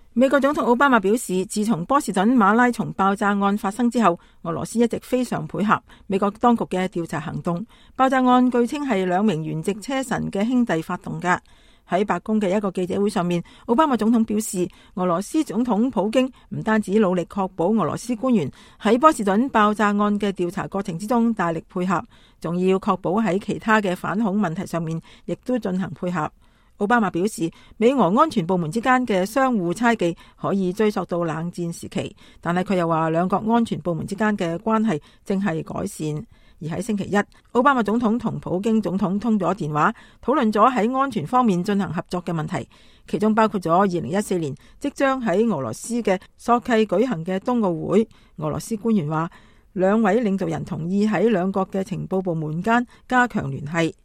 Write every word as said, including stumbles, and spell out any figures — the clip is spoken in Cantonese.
美國總統奧巴馬表示，自從波士頓馬拉松爆炸案發生之後，俄羅斯一直非常配合美國當局嘅調查行動。爆炸案據稱係兩名原籍車臣嘅兄弟發動㗎。喺白宮嘅一個記者會上面，奧巴馬總統表示，俄羅斯總統普京唔單止努力確保俄羅斯官員喺波士頓爆炸案嘅調查過程之中大力配合，仲要確保喺其他嘅反恐問題上面亦都進行配合。奧巴馬表示，美俄安全部門之間嘅相互猜忌可以追溯到冷戰時期，但係佢又話兩國安全部門之間嘅關係正係改善。而喺星期一，奧巴馬總統同普京總統通咗電話，討論咗喺安全方面進行合作嘅問題，其中包括咗二零一四年即將喺俄羅斯嘅索契舉行嘅冬奧會。俄羅斯官員話，兩位領導人同意喺兩國嘅情報部門間加強聯繫。